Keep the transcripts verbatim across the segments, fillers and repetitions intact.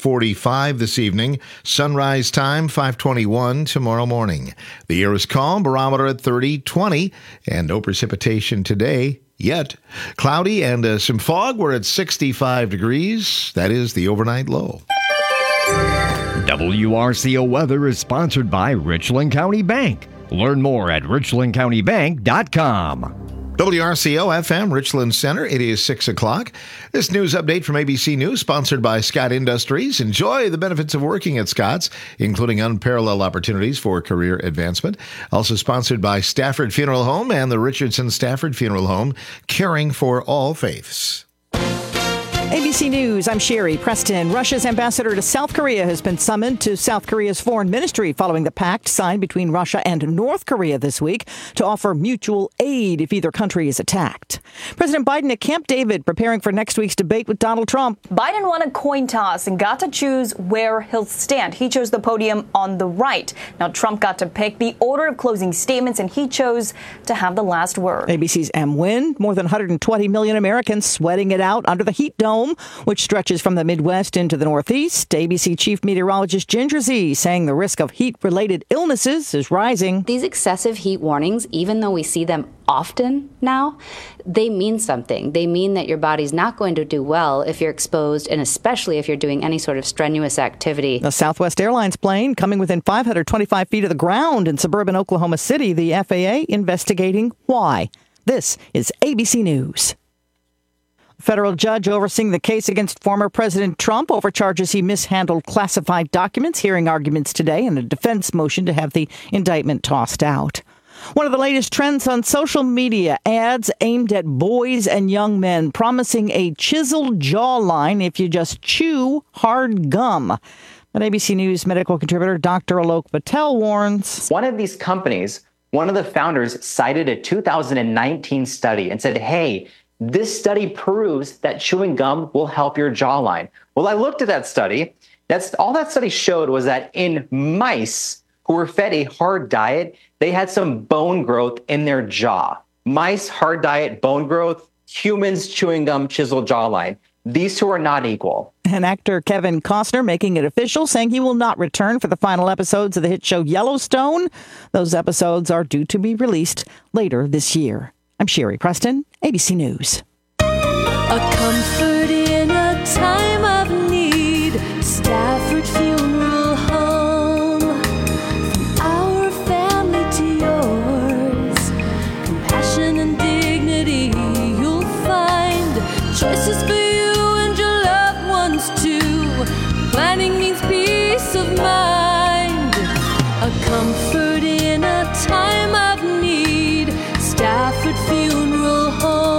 forty-five this evening. Sunrise time, five twenty-one tomorrow morning. The air is calm, barometer at thirty twenty, and no precipitation today yet. Cloudy and uh, some fog. We're at sixty-five degrees. That is the overnight low. W R C O weather is sponsored by Richland County Bank. Learn more at richland county bank dot com. W R C O F M, Richland Center. It is six o'clock. This news update from A B C News, sponsored by Scott Industries. Enjoy the benefits of working at Scott's, including unparalleled opportunities for career advancement. Also sponsored by Stafford Funeral Home and the Richardson Stafford Funeral Home, caring for all faiths. A B C News, I'm Sherry Preston. Russia's ambassador to South Korea has been summoned to South Korea's foreign ministry following the pact signed between Russia and North Korea this week to offer mutual aid if either country is attacked. President Biden at Camp David preparing for next week's debate with Donald Trump. Biden won a coin toss and got to choose where he'll stand. He chose the podium on the right. Now Trump got to pick the order of closing statements, and he chose to have the last word. A B C's M. Wynn, more than one hundred twenty million Americans sweating it out under the heat dome, which stretches from the Midwest into the Northeast. A B C Chief Meteorologist Ginger Zee saying the risk of heat-related illnesses is rising. These excessive heat warnings, even though we see them often now, they mean something. They mean that your body's not going to do well if you're exposed, and especially if you're doing any sort of strenuous activity. A Southwest Airlines plane coming within five hundred twenty-five feet of the ground in suburban Oklahoma City. The F A A investigating why. This is A B C News. Federal judge overseeing the case against former President Trump over charges he mishandled classified documents, hearing arguments today in a defense motion to have the indictment tossed out. One of the latest trends on social media, ads aimed at boys and young men promising a chiseled jawline if you just chew hard gum. But A B C News medical contributor Doctor Alok Patel warns. One of these companies, one of the founders cited a two thousand nineteen study and said, hey, this study proves that chewing gum will help your jawline. Well, I looked at that study. That's all that study showed was that in mice who were fed a hard diet, they had some bone growth in their jaw. Mice, hard diet, bone growth, humans, chewing gum, chiseled jawline. These two are not equal. And actor Kevin Costner making it official, saying he will not return for the final episodes of the hit show Yellowstone. Those episodes are due to be released later this year. I'm Sherry Preston, A B C News. A comfort in a time of need. Stafford Funeral Home. From our family to yours. Compassion and dignity you'll find. Choices for you and your loved ones too. Planning means peace of mind. A comfort in a time of need. Stafford Funeral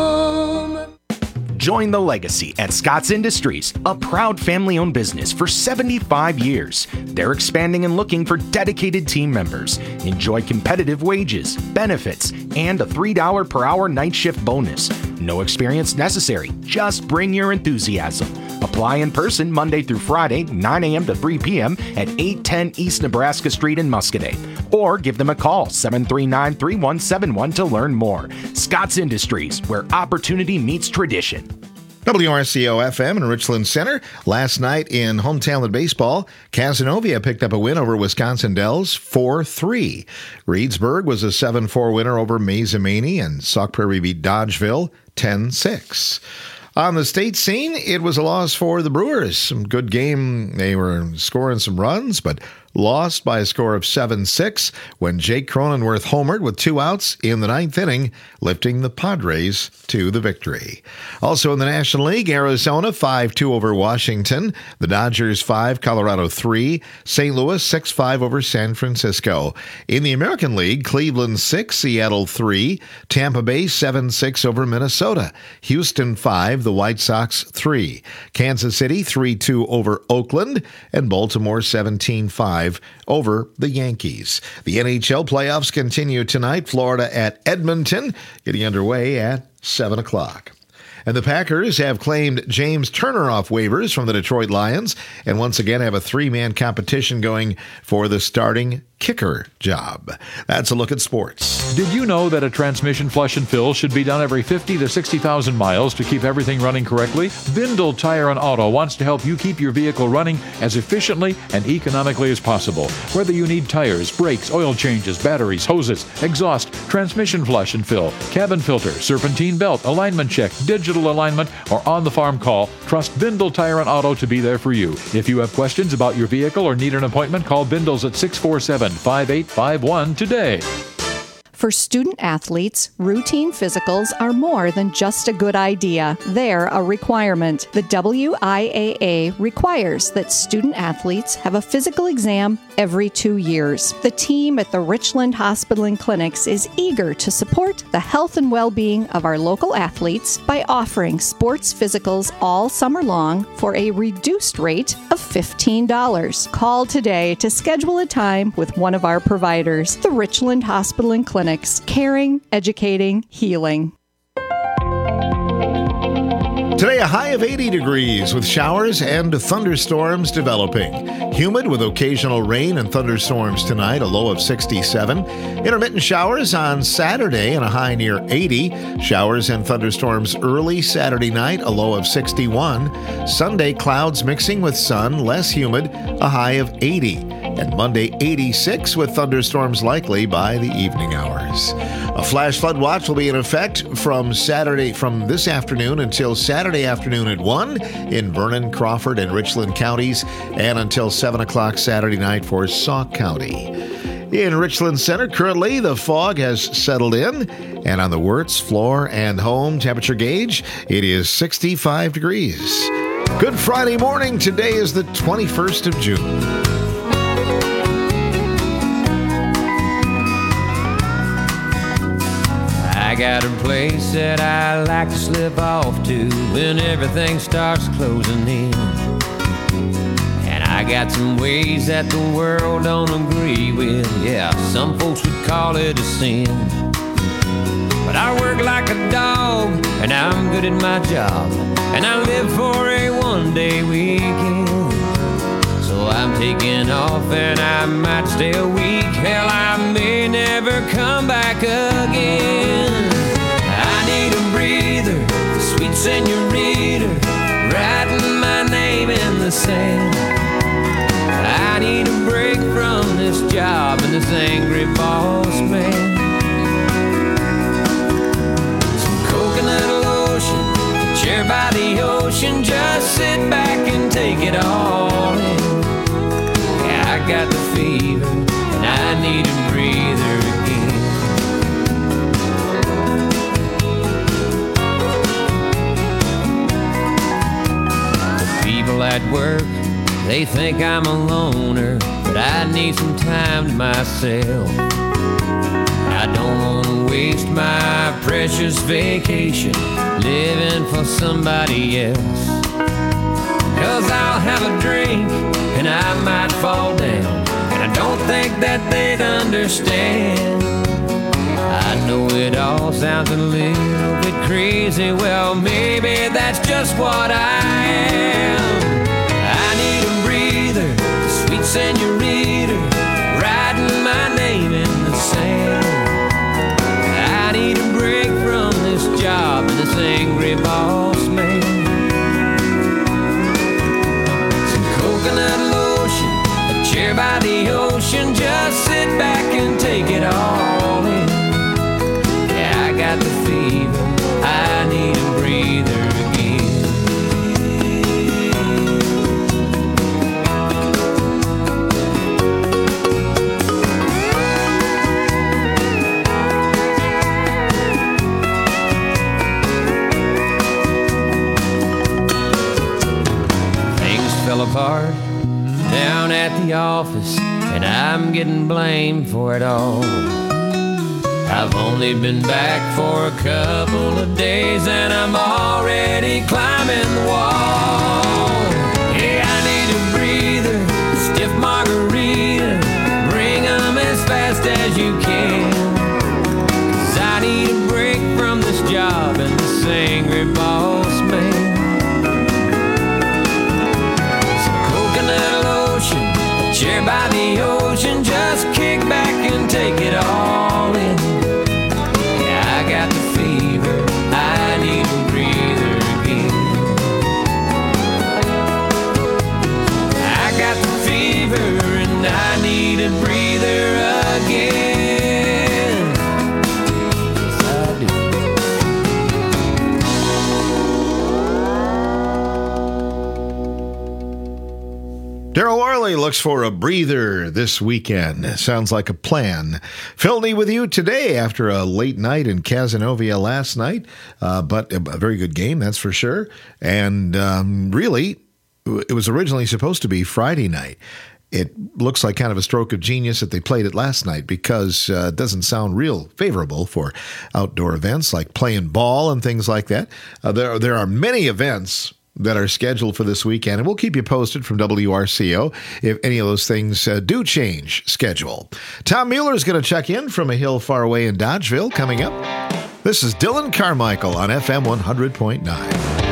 Home. Join the legacy at Scott's Industries, a proud family-owned business for seventy-five years. They're expanding and looking for dedicated team members. Enjoy competitive wages, benefits, and a three dollars per hour night shift bonus. No experience necessary. Just bring your enthusiasm. Apply in person Monday through Friday, nine a.m. to three p.m. at eight ten East Nebraska Street in Muscoda. Or give them a call, seven three nine, three one seven one to learn more. Scott's Industries, where opportunity meets tradition. W R C O F M in Richland Center. Last night in hometown baseball, Cazenovia picked up a win over Wisconsin Dells, four three. Reedsburg was a seven four winner over Mazomanie, and Sauk Prairie beat Dodgeville ten six. On the state scene, it was a loss for the Brewers. Some good game. They were scoring some runs, but lost by a score of seven six when Jake Cronenworth homered with two outs in the ninth inning, lifting the Padres to the victory. Also in the National League, Arizona five two over Washington. The Dodgers five, Colorado three. Saint Louis six five over San Francisco. In the American League, Cleveland six, Seattle three. Tampa Bay seven six over Minnesota. Houston five, the White Sox three. Kansas City three two over Oakland. And Baltimore seventeen five over the Yankees. The N H L playoffs continue tonight. Florida at Edmonton, getting underway at seven o'clock. And the Packers have claimed James Turner off waivers from the Detroit Lions and once again have a three-man competition going for the starting kicker job. That's a look at sports. Did you know that a transmission flush and fill should be done every fifty to sixty thousand miles to keep everything running correctly? Bindle Tire and Auto wants to help you keep your vehicle running as efficiently and economically as possible. Whether you need tires, brakes, oil changes, batteries, hoses, exhaust, transmission flush and fill, cabin filter, serpentine belt, alignment check, digital alignment, or on-the-farm call, trust Bindle Tire and Auto to be there for you. If you have questions about your vehicle or need an appointment, call Bindles at six four seven, five eight five one today. For student athletes, routine physicals are more than just a good idea. They're a requirement. The W I A A requires that student athletes have a physical exam every two years. The team at the Richland Hospital and Clinics is eager to support the health and well-being of our local athletes by offering sports physicals all summer long for a reduced rate of fifteen dollars. Call today to schedule a time with one of our providers, the Richland Hospital and Clinics. Caring, educating, healing. Today, a high of eighty degrees with showers and thunderstorms developing. Humid with occasional rain and thunderstorms tonight, a low of sixty-seven. Intermittent showers on Saturday and a high near eighty. Showers and thunderstorms early Saturday night, a low of sixty-one. Sunday, clouds mixing with sun, less humid, a high of eighty. And Monday, eighty-six with thunderstorms likely by the evening hours. A flash flood watch will be in effect from Saturday, from this afternoon until Saturday afternoon at one in Vernon, Crawford, and Richland counties, and until seven o'clock Saturday night for Sauk County. In Richland Center, currently the fog has settled in, and on the Wirtz floor and home temperature gauge, it is sixty-five degrees. Good Friday morning. Today is the twenty-first of June. I got a place that I like to slip off to when everything starts closing in. And I got some ways that the world don't agree with. Yeah, some folks would call it a sin. But I work like a dog, and I'm good at my job, and I live for a one-day weekend. So I'm taking off, and I might stay a week. Hell, I may never come back again. I need a breather, sweet senorita, writing my name in the sand. I need a break from this job and this angry boss man. Some coconut lotion, a chair by the ocean, just sit back and take it all in. Yeah, I got the fever, and I need a breather again. The people at work, they think I'm a loner, but I need some time to myself. I don't want to waste my precious vacation living for somebody else. Cause I'll have a drink and I might fall down, and I don't think that they'd understand. I know it all sounds a little bit crazy, well maybe that's just what I am. I need a breather, sweet senorita, writing my name in the sand. I need a break from this job and this angry boss man. Some coconut lotion, a chair by the ocean, just sit back and take it all in. Yeah, I got the fever, I need a breather again. Fell apart down at the office, and I'm getting blamed for it all. I've only been back for a couple of days, and I'm already climbing the wall. Yeah, I need a breather, a stiff margarita, bring 'em as fast as you can. 'Cause I need a break from this job and this angry boss man. Chair by the ocean, just kick take it all in. Yeah, I got the fever, I need a breather again. I got the fever and I need a breather again. Yes, I do. Daryl Worley looks for a breather this weekend. Sounds like a plan. Phil Nee with you today after a late night in Cazenovia last night, uh, but a very good game, that's for sure. And um, really, it was originally supposed to be Friday night. It looks like kind of a stroke of genius that they played it last night because uh, it doesn't sound real favorable for outdoor events like playing ball and things like that. Uh, there, there are many events that are scheduled for this weekend, and we'll keep you posted from W R C O if any of those things uh, do change schedule. Tom Mueller is going to check in from a hill far away in Dodgeville coming up. This is Dylan Carmichael on F M one hundred point nine.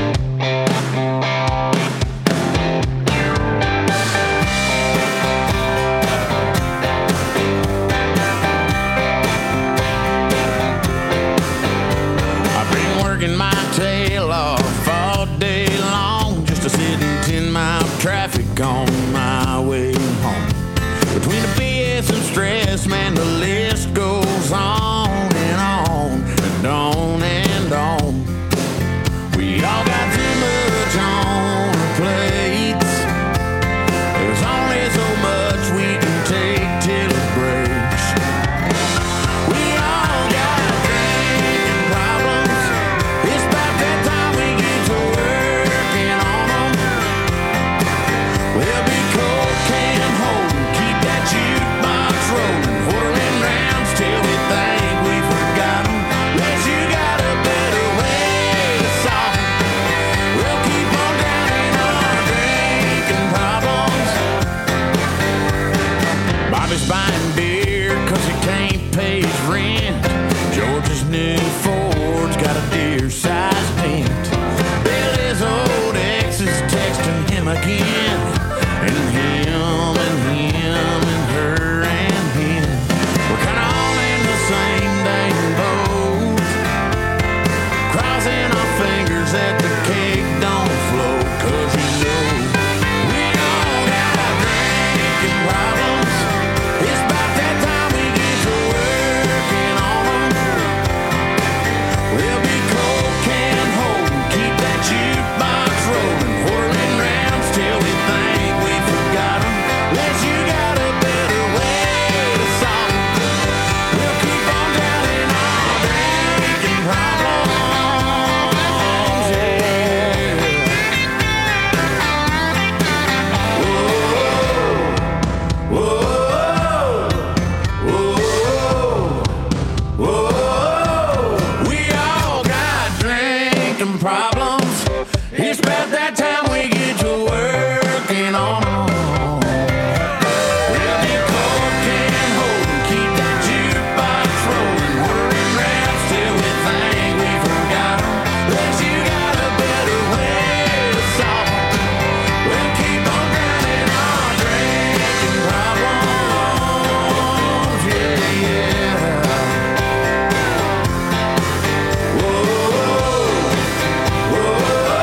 I've been working my tail off all day long just to sit in ten mile traffic on my way home. Between the B S and stress, man, the list goes on and on and on and on. We all got too much on our plates. There's only so much we can take till it breaks. We all got drinking problems. It's about that time we get to working on them. We'll be cocaine holding, keep that jukebox rolling, whirling rounds till we think we forgot them. Unless you got a better way to solve them. We'll keep on drowning our drinking problems. Bobby's buying beer cause he can't pay his rent. George's new Ford's got a deer-sized dent. Billy's old ex is texting him again. And him and him and her and him. We're kinda all in the same dang boat. Crossing our fingers that the cake don't float. Cause you know we all got drinking problems. It's about that time we get to working on them. We'll be cocaine holding, keep that jukebox rolling, whirling rounds till we think we forgot them. Unless you got a better way to solve them. We'll keep on drowning our drinking problems. Yeah. Whoa, whoa, whoa, whoa. We all got drinking problems. It's about that time we get to working on them. We'll be cocaine holding, keep that jukebox rolling, whirling rounds till we think we forgot them. Unless you got a better way to solve them. We'll keep on drowning our drinking problems. Yeah, yeah. Whoa, whoa,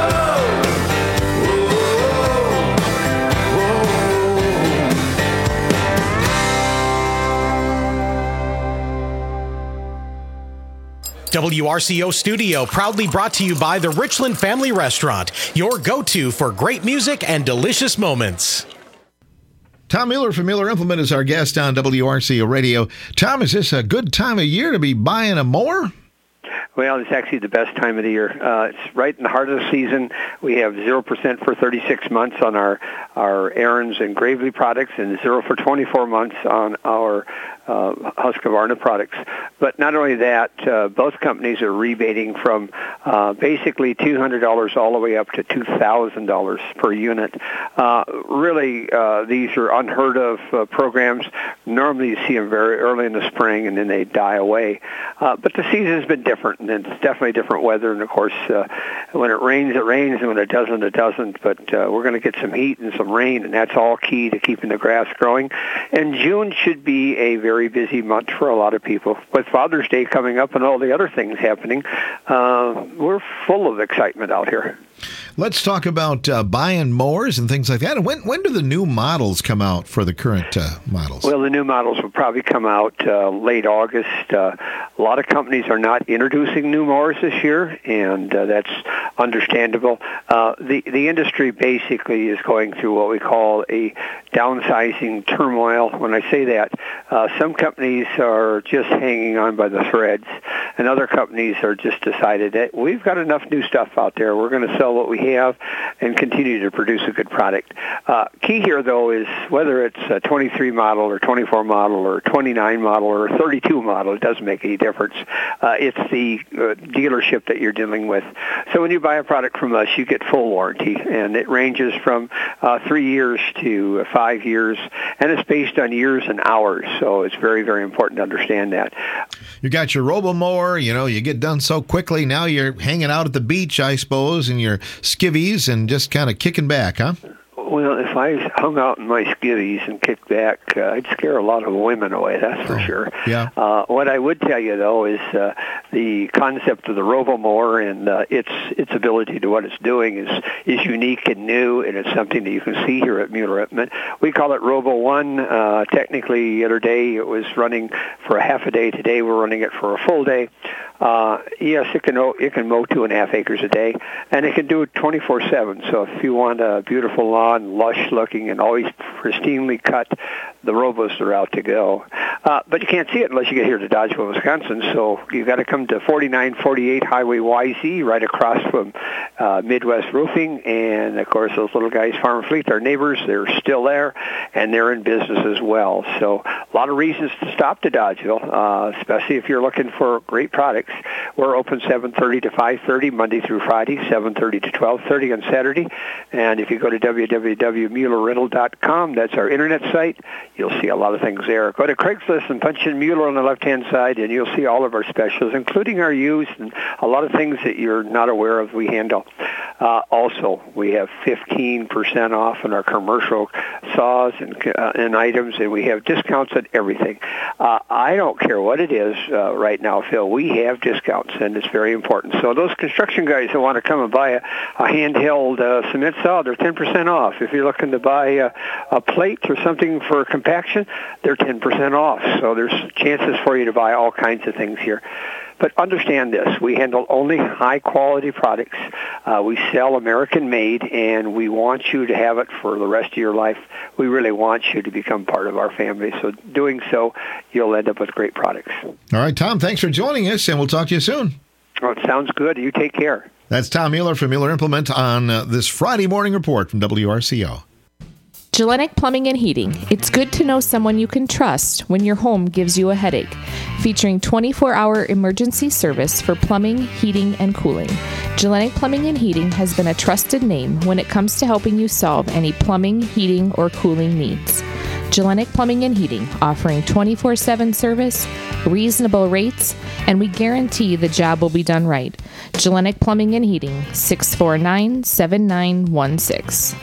W R C O Studio, proudly brought to you by the Richland Family Restaurant, your go-to for great music and delicious moments. Tom Mueller from Mueller Implement is our guest on W R C O Radio. Tom, is this a good time of year to be buying a mower? Well, it's actually the best time of the year. Uh, it's right in the heart of the season. We have zero percent for thirty-six months on our, our Aaron's and Gravely products and zero for twenty-four months on our uh, Husqvarna products. But not only that, uh, both companies are rebating from uh, basically two hundred dollars all the way up to two thousand dollars per unit. Uh, really, uh, these are unheard of uh, programs. Normally you see them very early in the spring and then they die away. Uh, but the season has been different, and it's definitely different weather. And, of course, uh, when it rains, it rains, and when it doesn't, it doesn't. But uh, we're going to get some heat and some rain, and that's all key to keeping the grass growing. And June should be a very very busy month for a lot of people. With Father's Day coming up and all the other things happening, uh, we're full of excitement out here. Let's talk about uh, buying mowers and things like that. And when when do the new models come out for the current uh, models? Well, the new models will probably come out uh, late August. Uh, a lot of companies are not introducing new mowers this year, and uh, that's understandable. Uh, the the industry basically is going through what we call a downsizing turmoil. When I say that, uh, some companies are just hanging on by the threads, and other companies are just decided that we've got enough new stuff out there. We're going to sell what we have and continue to produce a good product. Uh, key here, though, is whether it's a twenty-three model or twenty-four model or twenty-nine model or thirty-two model, it doesn't make any difference. Uh, it's the uh, dealership that you're dealing with. So when you buy a product from us, you get full warranty, and it ranges from uh, three years to uh, five years, and it's based on years and hours, so it's very, very important to understand that. You got your robo-mower, you know, you get done so quickly. Now you're hanging out at the beach, I suppose, in your skivvies and just kind of kicking back, huh? Well, if I hung out in my skivvies and kicked back, uh, I'd scare a lot of women away, that's for oh, sure. Yeah. Uh, what I would tell you, though, is uh, the concept of the robo-mower and uh, its its ability to what it's doing is, is unique and new, and it's something that you can see here at Mueller Implement. We call it Robo One. Uh, technically, the other day it was running for a half a day. Today we're running it for a full day. Uh, yes, it can it can mow two and a half acres a day, and it can do it twenty-four seven. So if you want a beautiful lawn, lush looking, and always pristinely cut, the robos are out to go. Uh, but you can't see it unless you get here to Dodgeville, Wisconsin. So you've got to come to forty-nine forty-eight Highway Y Z, right across from uh, Midwest Roofing, and of course those little guys, Farm Fleet, our neighbors, they're still there, and they're in business as well. So a lot of reasons to stop to Dodgeville, uh, especially if you're looking for great products. We're open seven thirty to five thirty Monday through Friday, seven thirty to twelve thirty on Saturday. And if you go to w w w dot mueller rental dot com, that's our internet site, you'll see a lot of things there. Go to Craigslist and punch in Mueller on the left-hand side, and you'll see all of our specials, including our used and a lot of things that you're not aware of we handle. Uh, also, we have fifteen percent off on our commercial saws and, uh, and items, and we have discounts on everything. Uh, I don't care what it is uh, right now, Phil. We have discounts, and it's very important. So those construction guys that want to come and buy a, a handheld uh, cement saw, they're ten percent off. If you're looking to buy a, a plate or something for compaction, they're ten percent off. So there's chances for you to buy all kinds of things here. But understand this, we handle only high-quality products. Uh, we sell American-made, and we want you to have it for the rest of your life. We really want you to become part of our family. So doing so, you'll end up with great products. All right, Tom, thanks for joining us, and we'll talk to you soon. Oh, it sounds good. You take care. That's Tom Mueller from Mueller Implement on uh, this Friday morning report from W R C O. Gellenic Plumbing and Heating. It's good to know someone you can trust when your home gives you a headache. Featuring twenty-four hour emergency service for plumbing, heating, and cooling. Gellenic Plumbing and Heating has been a trusted name when it comes to helping you solve any plumbing, heating, or cooling needs. Gellenic Plumbing and Heating, offering twenty-four seven service, reasonable rates, and we guarantee the job will be done right. Gellenic Plumbing and Heating, six four nine, seven nine one six.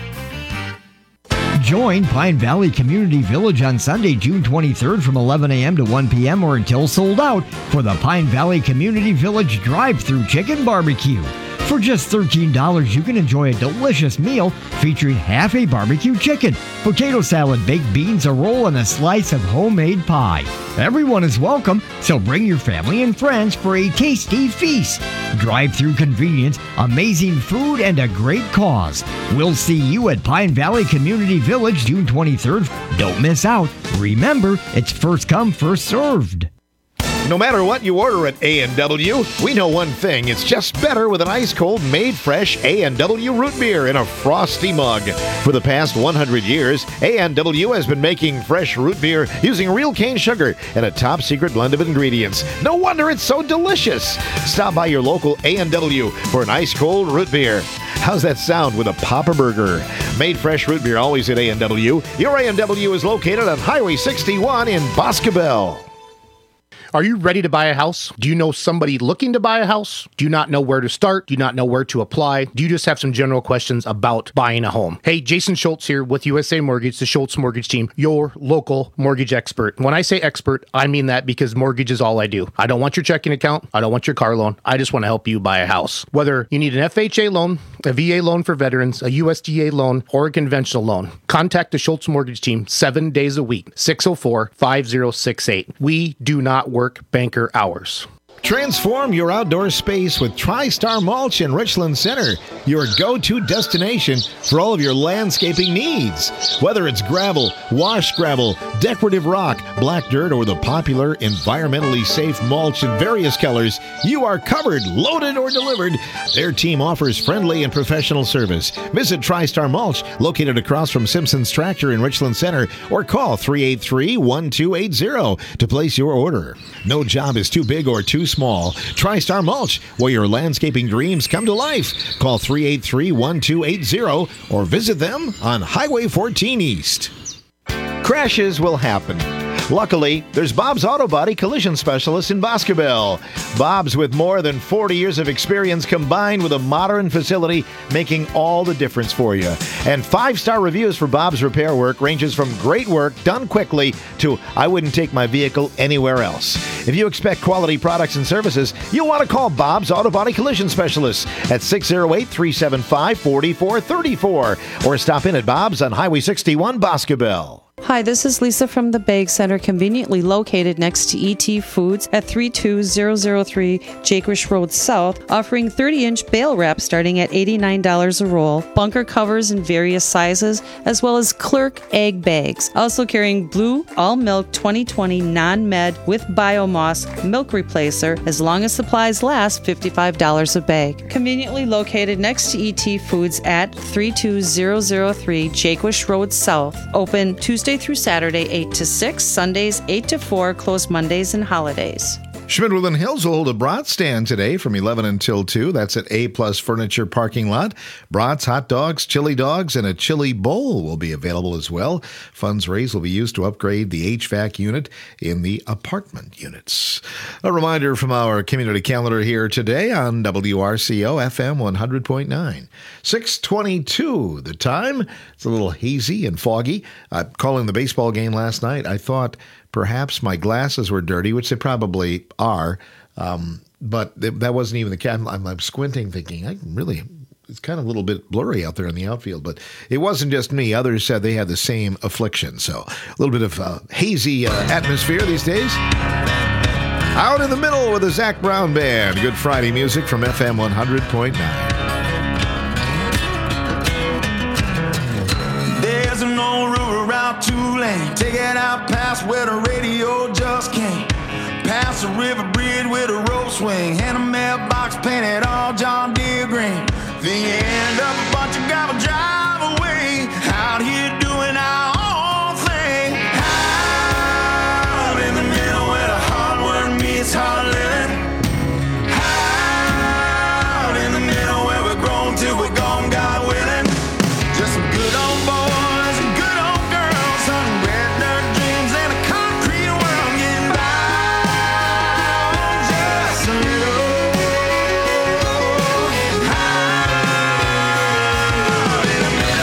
Join Pine Valley Community Village on Sunday, June twenty-third from eleven a.m. to one p.m. or until sold out for the Pine Valley Community Village Drive-Thru Chicken Barbecue. For just thirteen dollars, you can enjoy a delicious meal featuring half a barbecue chicken, potato salad, baked beans, a roll, and a slice of homemade pie. Everyone is welcome, so bring your family and friends for a tasty feast. Drive-through convenience, amazing food, and a great cause. We'll see you at Pine Valley Community Village June twenty-third. Don't miss out. Remember, it's first come, first served. No matter what you order at A and W, we know one thing. It's just better with an ice-cold, made-fresh A and W root beer in a frosty mug. For the past one hundred years, A and W has been making fresh root beer using real cane sugar and a top-secret blend of ingredients. No wonder it's so delicious. Stop by your local A and W for an ice-cold root beer. How's that sound with a Papa Burger? Made fresh root beer always at A and W. Your A and W is located on Highway sixty-one in Boscobel. Are you ready to buy a house? Do you know somebody looking to buy a house? Do you not know where to start? Do you not know where to apply? Do you just have some general questions about buying a home? Hey, Jason Schultz here with U S A Mortgage, the Schultz Mortgage Team, your local mortgage expert. When I say expert, I mean that because mortgage is all I do. I don't want your checking account. I don't want your car loan. I just want to help you buy a house. Whether you need an F H A loan, a V A loan for veterans, a U S D A loan, or a conventional loan, contact the Schultz Mortgage Team seven days a week, six oh four, five oh six eight. We do not work banker hours. Transform your outdoor space with TriStar Mulch in Richland Center, your go-to destination for all of your landscaping needs. Whether it's gravel, wash gravel, decorative rock, black dirt, or the popular environmentally safe mulch in various colors, you are covered, loaded, or delivered. Their team offers friendly and professional service. Visit TriStar Mulch, located across from Simpson's Tractor in Richland Center, or call three eight three, one two eight zero to place your order. No job is too big or too small. TriStar Mulch, where your landscaping dreams come to life. Call three eight three, one two eight zero or visit them on Highway fourteen East. Crashes will happen. Luckily, there's Bob's Auto Body Collision Specialist in Boscobel. Bob's, with more than forty years of experience combined with a modern facility, making all the difference for you. And five-star reviews for Bob's repair work ranges from great work done quickly to I wouldn't take my vehicle anywhere else. If you expect quality products and services, you'll want to call Bob's Auto Body Collision Specialist at six oh eight, three seven five, four four three four or stop in at Bob's on Highway sixty-one, Boscobel. Hi, this is Lisa from the Bag Center, conveniently located next to E T Foods at three two zero zero three Jaquish Road South, offering thirty-inch bale wrap starting at eighty-nine dollars a roll, bunker covers in various sizes, as well as Clerk egg bags. Also carrying Blue All Milk twenty twenty Non-Med with Biomoss milk replacer, as long as supplies last, fifty-five dollars a bag. Conveniently located next to E T Foods at three two zero zero three Jaquish Road South, open Tuesday through Saturday, eight to six, Sundays, eight to four, closed Mondays and holidays. Schmidt-Woodland Hills will hold a Bratz stand today from eleven until two. That's at A-Plus Furniture Parking Lot. Bratz hot dogs, chili dogs, and a chili bowl will be available as well. Funds raised will be used to upgrade the H V A C unit in the apartment units. A reminder from our community calendar here today on W R C O F M one hundred point nine. six twenty-two the time. It's a little hazy and foggy. Uh, calling the baseball game last night, I thought perhaps my glasses were dirty, which they probably are, um, but th- that wasn't even the case. I'm, I'm squinting, thinking, I really, it's kind of a little bit blurry out there in the outfield, but it wasn't just me. Others said they had the same affliction. So a little bit of uh, hazy uh, atmosphere these days. Out in the middle with the Zach Brown Band. Good Friday music from F M one hundred point nine. There's an old river around Tulane. Take it out past where the radio just came. Past the river bridge with a rope swing. And a mailbox painted all John Deere green. Then you end up a bunch of gravel drive away. Out here doing our own thing. Out in the middle where the hard work meets hard living. Out in the middle where we're grown till we're gone, God willing. Just some good old boys and good old girls, hunting red dirt dreams and a concrete world, getting by on just a little. Out in the middle.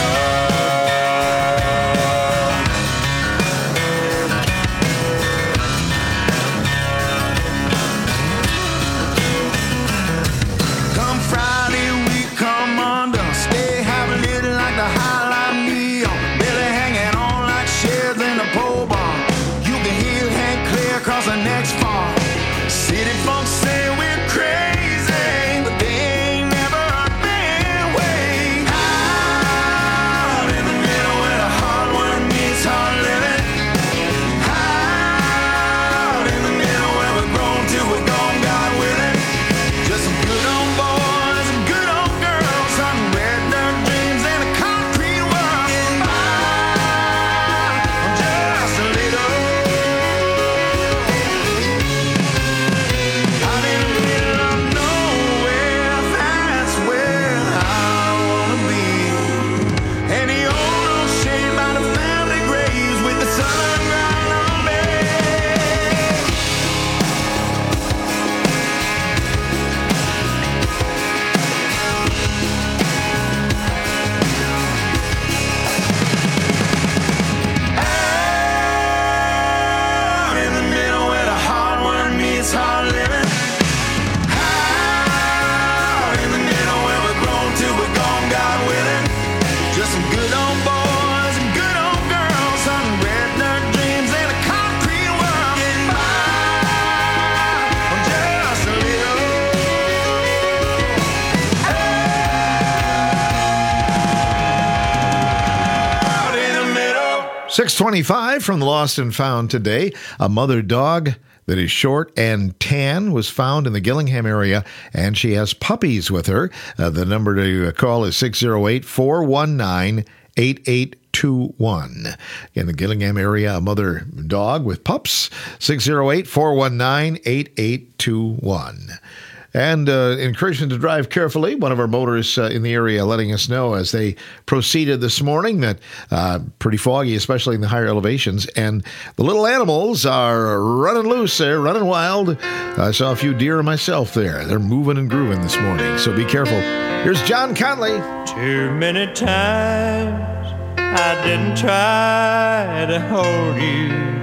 six twenty-five from the Lost and Found today. A mother dog that is short and tan was found in the Gillingham area, and she has puppies with her. Uh, the number to call is six oh eight, four one nine, eight eight two one. In the Gillingham area, a mother dog with pups, six oh eight, four one nine, eight eight two one. And uh, encouragement to drive carefully. One of our motorists uh, in the area letting us know as they proceeded this morning that uh, pretty foggy, especially in the higher elevations. And the little animals are running loose there, running wild. I saw a few deer myself there. They're moving and grooving this morning, so be careful. Here's John Conley. Too many times I didn't try to hold you.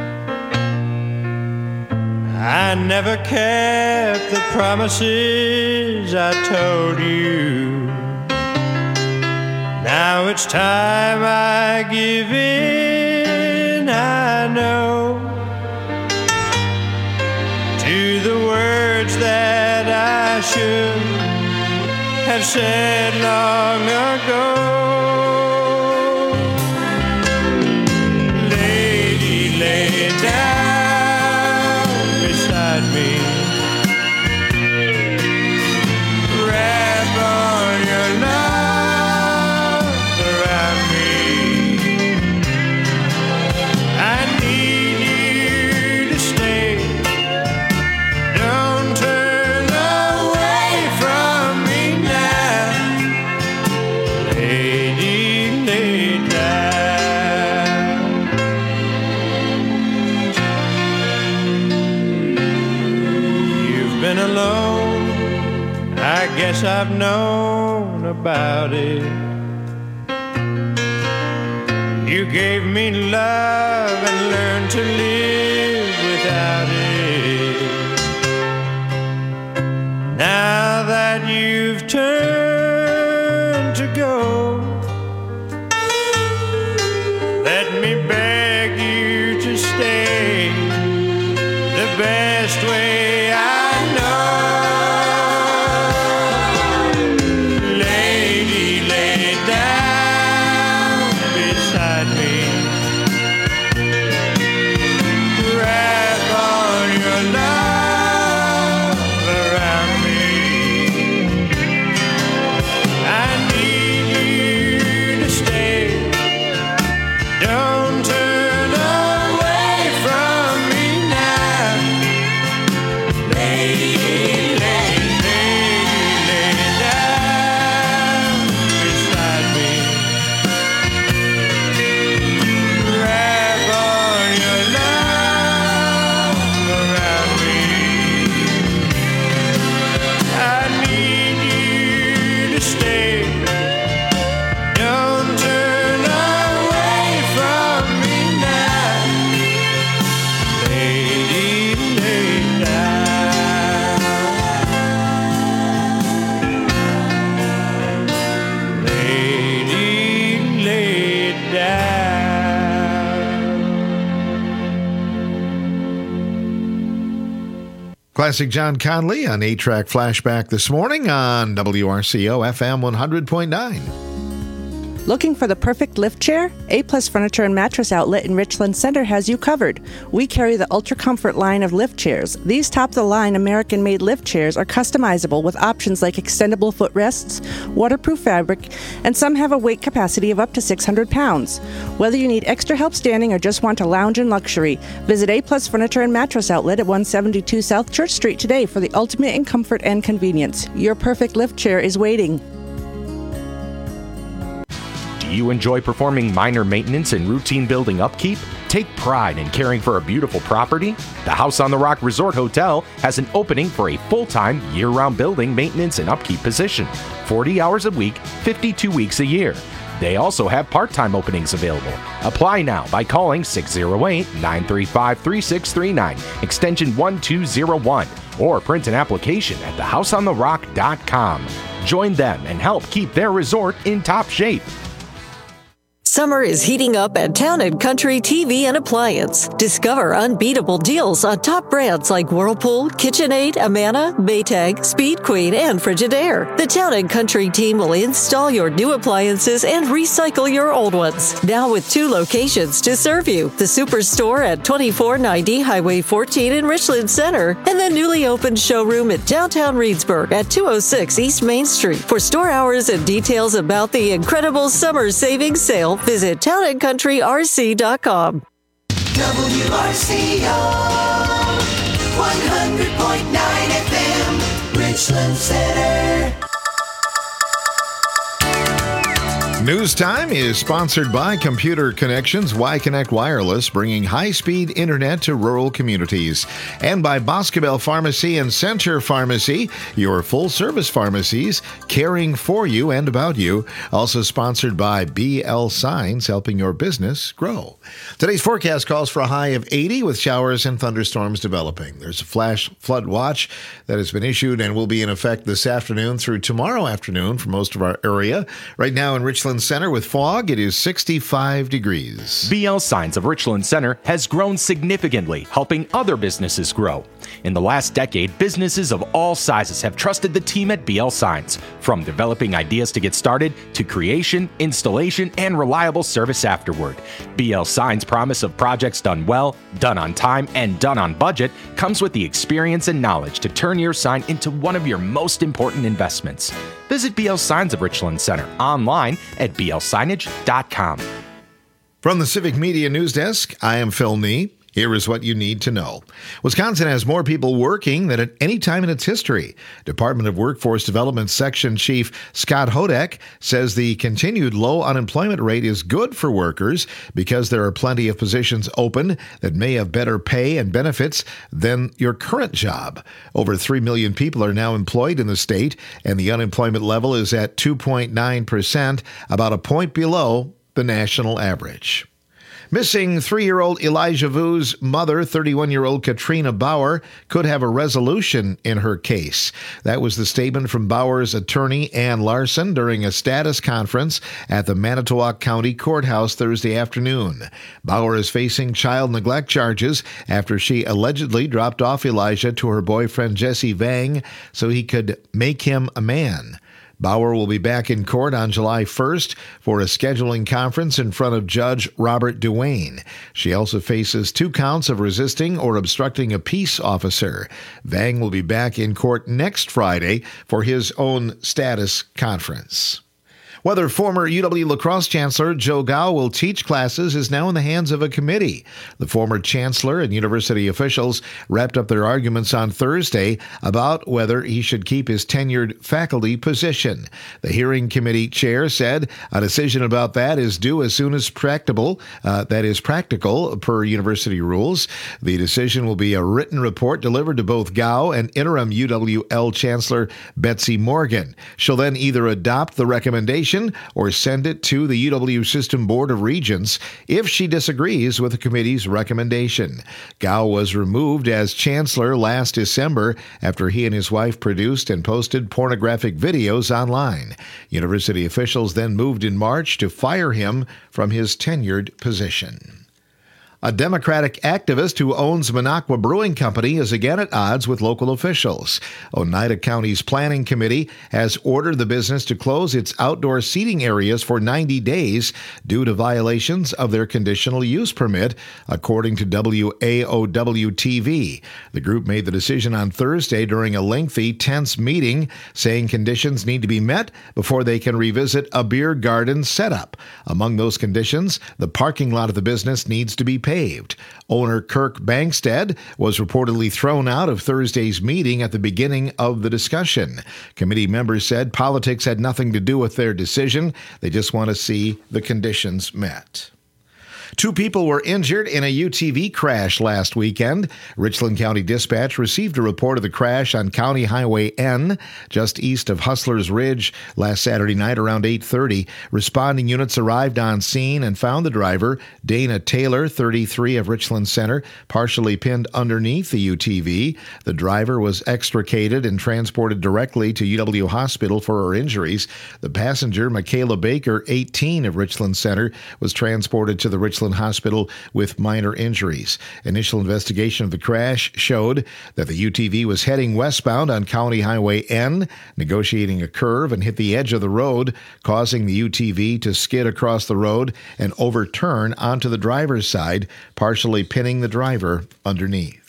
I never kept the promises I told you. Now it's time I give in, I know, to the words that I should have said long ago. Lady, lay down me, wrap all your love around me. I need you to stay. Don't turn away from me now. Lady, lay down. Been alone, I guess I've known about it. You gave me love and learned to live without it. Now that you've turned to go, let me beg you to stay. The best way I Classic John Conley on eight track Flashback this morning on W R C O F M one hundred point nine. Looking for the perfect lift chair? A-Plus Furniture and Mattress Outlet in Richland Center has you covered. We carry the Ultra Comfort line of lift chairs. These top-of-the-line American-made lift chairs are customizable with options like extendable footrests, waterproof fabric, and some have a weight capacity of up to six hundred pounds. Whether you need extra help standing or just want to lounge in luxury, visit A-Plus Furniture and Mattress Outlet at one seventy-two South Church Street today for the ultimate in comfort and convenience. Your perfect lift chair is waiting. Do you enjoy performing minor maintenance and routine building upkeep? Take pride in caring for a beautiful property? The House on the Rock Resort Hotel has an opening for a full-time, year-round building maintenance and upkeep position. forty hours a week, fifty-two weeks a year. They also have part-time openings available. Apply now by calling six oh eight, nine three five, three six three nine, extension one two oh one, or print an application at the house on the rock dot com. Join them and help keep their resort in top shape. Summer is heating up at Town and Country T V and Appliance. Discover unbeatable deals on top brands like Whirlpool, KitchenAid, Amana, Maytag, Speed Queen, and Frigidaire. The Town and Country team will install your new appliances and recycle your old ones. Now with two locations to serve you. The Superstore at twenty-four ninety Highway fourteen in Richland Center, and the newly opened showroom at downtown Reedsburg at two oh six East Main Street. For store hours and details about the incredible summer savings sale, visit town and country r c dot com. W R C O one hundred point nine F M, Richland Center. News Time is sponsored by Computer Connections, Y-Connect Wireless, bringing high-speed internet to rural communities. And by Boscobel Pharmacy and Center Pharmacy, your full-service pharmacies, caring for you and about you. Also sponsored by B L Signs, helping your business grow. Today's forecast calls for a high of eighty with showers and thunderstorms developing. There's a flash flood watch that has been issued and will be in effect this afternoon through tomorrow afternoon for most of our area. Right now in Richland Center with fog, it is sixty-five degrees. B L Signs of Richland Center has grown significantly, helping other businesses grow. In the last decade, businesses of all sizes have trusted the team at B L Signs, from developing ideas to get started to creation, installation, and reliable service afterward. B L Signs' promise of projects done well, done on time, and done on budget comes with the experience and knowledge to turn your sign into one of your most important investments. Visit B L Signs of Richland Center online at b l signage dot com. From the Civic Media News Desk, I am Phil Nee. Here is what you need to know. Wisconsin has more people working than at any time in its history. Department of Workforce Development Section Chief Scott Hodek says the continued low unemployment rate is good for workers because there are plenty of positions open that may have better pay and benefits than your current job. Over three million people are now employed in the state, and the unemployment level is at two point nine percent, about a point below the national average. Missing three-year-old Elijah Vu's mother, thirty-one-year-old Katrina Bauer, could have a resolution in her case. That was the statement from Bauer's attorney, Ann Larson, during a status conference at the Manitowoc County Courthouse Thursday afternoon. Bauer is facing child neglect charges after she allegedly dropped off Elijah to her boyfriend Jesse Vang so he could make him a man. Bauer will be back in court on July first for a scheduling conference in front of Judge Robert Duane. She also faces two counts of resisting or obstructing a peace officer. Vang will be back in court next Friday for his own status conference. Whether former U W lacrosse chancellor Joe Gao will teach classes is now in the hands of a committee. The former chancellor and university officials wrapped up their arguments on Thursday about whether he should keep his tenured faculty position. The hearing committee chair said a decision about that is due as soon as practicable. Uh, that is practical per university rules. The decision will be a written report delivered to both Gao and interim U W L chancellor Betsy Morgan. She'll then either adopt the recommendation or send it to the U W System Board of Regents if she disagrees with the committee's recommendation. Gao was removed as chancellor last December after he and his wife produced and posted pornographic videos online. University officials then moved in March to fire him from his tenured position. A Democratic activist who owns Minocqua Brewing Company is again at odds with local officials. Oneida County's Planning Committee has ordered the business to close its outdoor seating areas for ninety days due to violations of their conditional use permit, according to W A O W T V. The group made the decision on Thursday during a lengthy, tense meeting, saying conditions need to be met before they can revisit a beer garden setup. Among those conditions, the parking lot of the business needs to be paved. Owner Kirk Bankstead was reportedly thrown out of Thursday's meeting at the beginning of the discussion. Committee members said politics had nothing to do with their decision. They just want to see the conditions met. Two people were injured in a U T V crash last weekend. Richland County Dispatch received a report of the crash on County Highway N, just east of Hustlers Ridge, last Saturday night around eight thirty. Responding units arrived on scene and found the driver, Dana Taylor, thirty-three, of Richland Center, partially pinned underneath the U T V. The driver was extricated and transported directly to U W Hospital for her injuries. The passenger, Michaela Baker, eighteen, of Richland Center, was transported to the Richland Hospital with minor injuries. Initial investigation of the crash showed that the U T V was heading westbound on County Highway N, negotiating a curve, and hit the edge of the road, causing the U T V to skid across the road and overturn onto the driver's side, partially pinning the driver underneath.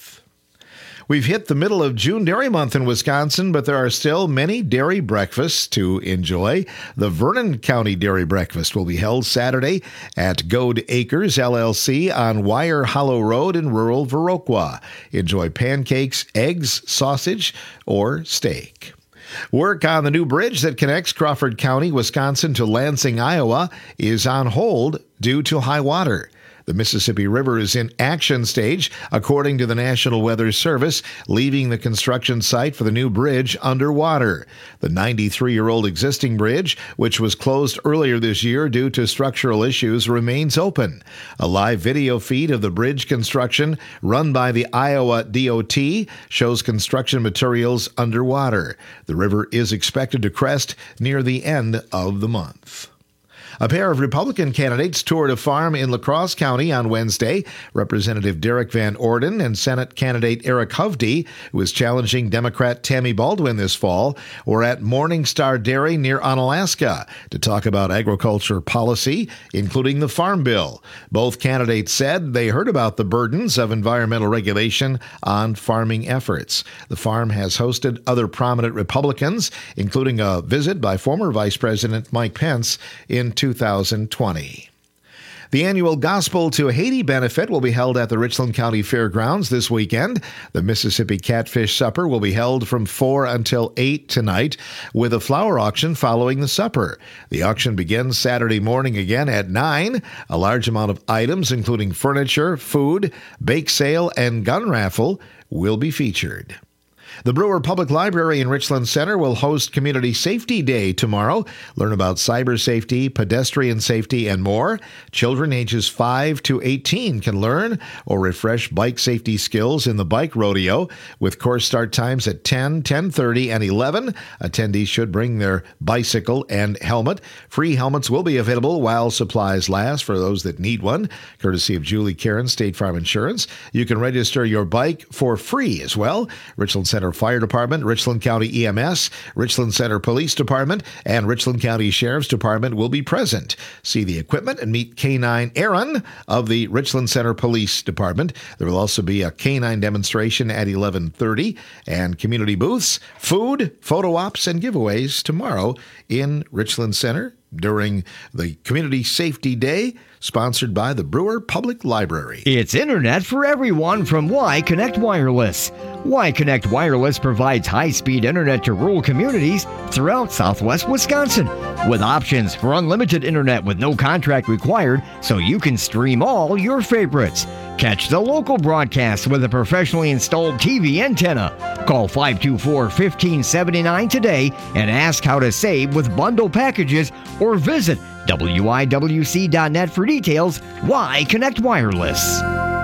We've hit the middle of June Dairy Month in Wisconsin, but there are still many dairy breakfasts to enjoy. The Vernon County Dairy Breakfast will be held Saturday at Goad Acres, L L C, on Wire Hollow Road in rural Viroqua. Enjoy pancakes, eggs, sausage, or steak. Work on the new bridge that connects Crawford County, Wisconsin to Lansing, Iowa is on hold due to high water. The Mississippi River is in action stage, according to the National Weather Service, leaving the construction site for the new bridge underwater. The ninety-three-year-old existing bridge, which was closed earlier this year due to structural issues, remains open. A live video feed of the bridge construction run by the Iowa D O T shows construction materials underwater. The river is expected to crest near the end of the month. A pair of Republican candidates toured a farm in La Crosse County on Wednesday. Representative Derek Van Orden and Senate candidate Eric Hovde, who is challenging Democrat Tammy Baldwin this fall, were at Morningstar Dairy near Onalaska to talk about agriculture policy, including the Farm Bill. Both candidates said they heard about the burdens of environmental regulation on farming efforts. The farm has hosted other prominent Republicans, including a visit by former Vice President Mike Pence in two thousand twenty. The annual Gospel to Haiti benefit will be held at the Richland County Fairgrounds this weekend. The Mississippi Catfish Supper will be held from four until eight tonight, with a flower auction following the supper. The auction begins Saturday morning again at nine. A large amount of items, including furniture, food, bake sale, and gun raffle, will be featured. The Brewer Public Library in Richland Center will host Community Safety Day tomorrow. Learn about cyber safety, pedestrian safety, and more. Children ages five to eighteen can learn or refresh bike safety skills in the bike rodeo, with course start times at ten, ten thirty, and eleven. Attendees should bring their bicycle and helmet. Free helmets will be available while supplies last for those that need one, courtesy of Julie Karen, State Farm Insurance. You can register your bike for free as well. Richland Center Fire Department, Richland County E M S, Richland Center Police Department, and Richland County Sheriff's Department will be present. See the equipment and meet K nine Aaron of the Richland Center Police Department. There will also be a K nine demonstration at eleven thirty and community booths, food, photo ops, and giveaways tomorrow in Richland Center during the Community Safety Day, sponsored by the Brewer Public Library. It's internet for everyone from Y Connect Wireless. Y Connect Wireless provides high-speed internet to rural communities throughout southwest Wisconsin, with options for unlimited internet with no contract required, so you can stream all your favorites. Catch the local broadcast with a professionally installed T V antenna. Call five two four, one five seven nine today and ask how to save with bundle packages, or visit W I W C dot net for details. Y Connect Wireless.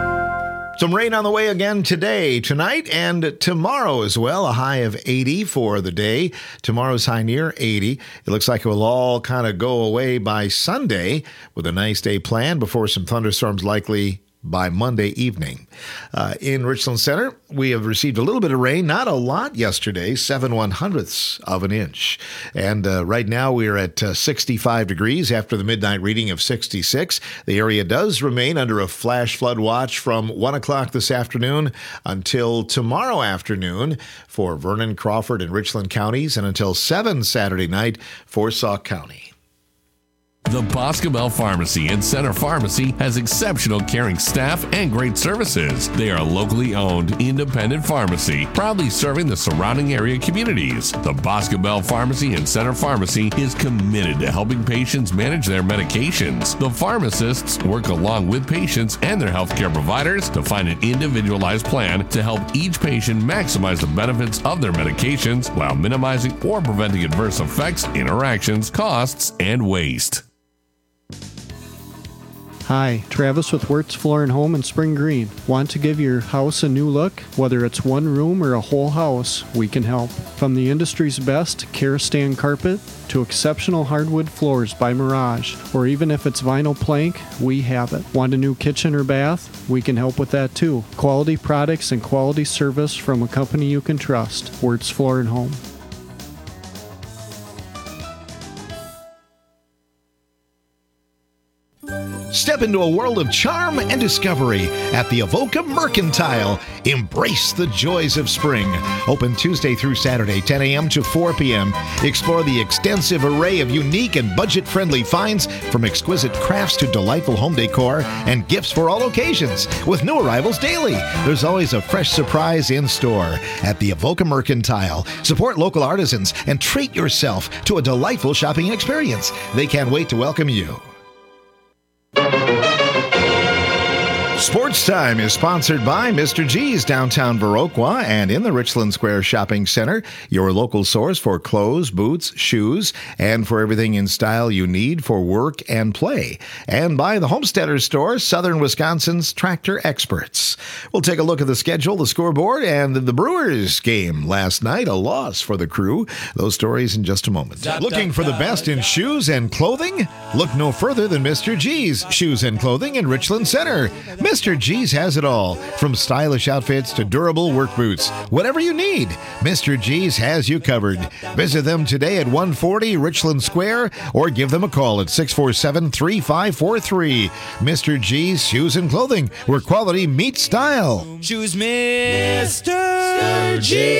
Some rain on the way again today, tonight, and tomorrow as well. A high of eighty for the day. Tomorrow's high near eighty. It looks like it will all kind of go away by Sunday with a nice day planned before some thunderstorms likely by Monday evening. Uh, in Richland Center, we have received a little bit of rain, not a lot yesterday, seven one hundredths of an inch. And uh, right now we are at uh, sixty-five degrees after the midnight reading of sixty-six. The area does remain under a flash flood watch from one o'clock this afternoon until tomorrow afternoon for Vernon, Crawford, and Richland counties, and until seven Saturday night for Sauk County. The Boscobel Pharmacy and Center Pharmacy has exceptional caring staff and great services. They are a locally owned, independent pharmacy, proudly serving the surrounding area communities. The Boscobel Pharmacy and Center Pharmacy is committed to helping patients manage their medications. The pharmacists work along with patients and their healthcare providers to find an individualized plan to help each patient maximize the benefits of their medications while minimizing or preventing adverse effects, interactions, costs, and waste. Hi, Travis with Wirtz Floor and Home in Spring Green. Want to give your house a new look? Whether it's one room or a whole house, we can help. From the industry's best Kerastane carpet to exceptional hardwood floors by Mirage, or even if it's vinyl plank, we have it. Want a new kitchen or bath? We can help with that too. Quality products and quality service from a company you can trust. Wirtz Floor and Home. Step into a world of charm and discovery at the Avoca Mercantile. Embrace the joys of spring. Open Tuesday through Saturday, ten a.m. to four p.m. Explore the extensive array of unique and budget-friendly finds, from exquisite crafts to delightful home decor and gifts for all occasions. With new arrivals daily, there's always a fresh surprise in store at the Avoca Mercantile. Support local artisans and treat yourself to a delightful shopping experience. They can't wait to welcome you. Sports Time is sponsored by Mister G's downtown Viroqua and in the Richland Square Shopping Center, your local source for clothes, boots, shoes, and for everything in style you need for work and play. And by the Homesteader Store, Southern Wisconsin's tractor experts. We'll take a look at the schedule, the scoreboard, and the Brewers game last night, a loss for the Crew. Those stories in just a moment. Looking for the best in shoes and clothing? Look no further than Mister G's Shoes and Clothing in Richland Center. Mister G's has it all, from stylish outfits to durable work boots. Whatever you need, Mister G's has you covered. Visit them today at one forty Richland Square or give them a call at six four seven, three five four three. Mister G's Shoes and Clothing, where quality meets style. Choose Mister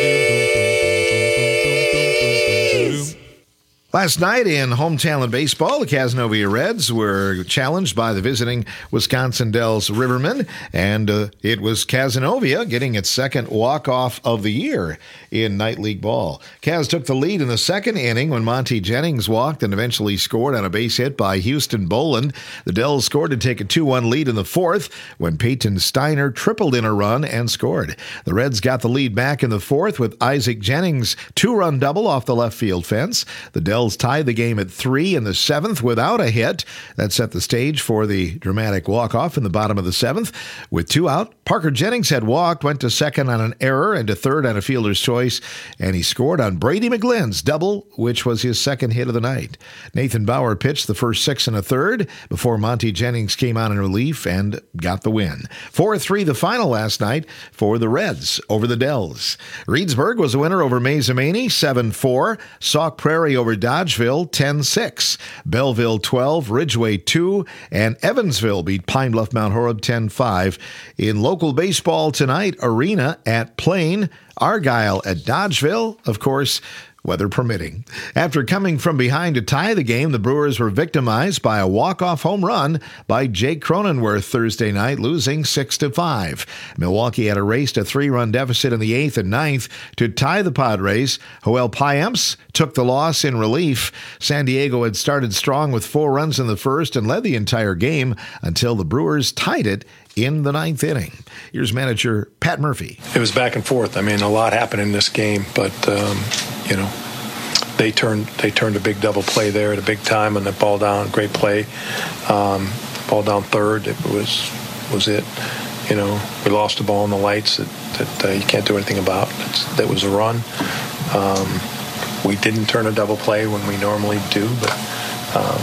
G's. Last night in hometown baseball, the Cazenovia Reds were challenged by the visiting Wisconsin Dells Rivermen, and uh, it was Cazenovia getting its second walk-off of the year in Night League ball. Caz took the lead in the second inning when Monty Jennings walked and eventually scored on a base hit by Houston Boland. The Dells scored to take a two one lead in the fourth when Peyton Steiner tripled in a run and scored. The Reds got the lead back in the fourth with Isaac Jennings' two-run double off the left field fence. The Dells tied the game at three in the seventh without a hit. That set the stage for the dramatic walk-off in the bottom of the seventh. With two out, Parker Jennings had walked, went to second on an error and to third on a fielder's choice, and he scored on Brady McGlynn's double, which was his second hit of the night. Nathan Bauer pitched the first six and a third before Monty Jennings came on in relief and got the win. four three the final last night for the Reds over the Dells. Reedsburg was a winner over Mazomanie, seven four. Sauk Prairie over Dodgeville, ten six. Belleville, twelve. Ridgeway, two. And Evansville beat Pine Bluff Mount Horeb, ten five. In local baseball tonight, Arena at Plain, Argyle at Dodgeville, of course, weather permitting. After coming from behind to tie the game, the Brewers were victimized by a walk-off home run by Jake Cronenworth Thursday night, losing six to five. Milwaukee had erased a three-run deficit in the eighth and ninth to tie the Padres. Joel Payamps took the loss in relief. San Diego had started strong with four runs in the first and led the entire game until the Brewers tied it in the ninth inning. Here's manager Pat Murphy. It was back and forth. I mean, a lot happened in this game, but um, you know, they turned they turned a big double play there at a big time on the ball down. Great play, um, ball down third. It was was it. You know, we lost the ball in the lights that, that uh, you can't do anything about. It's, that was a run. Um, we didn't turn a double play when we normally do, but um,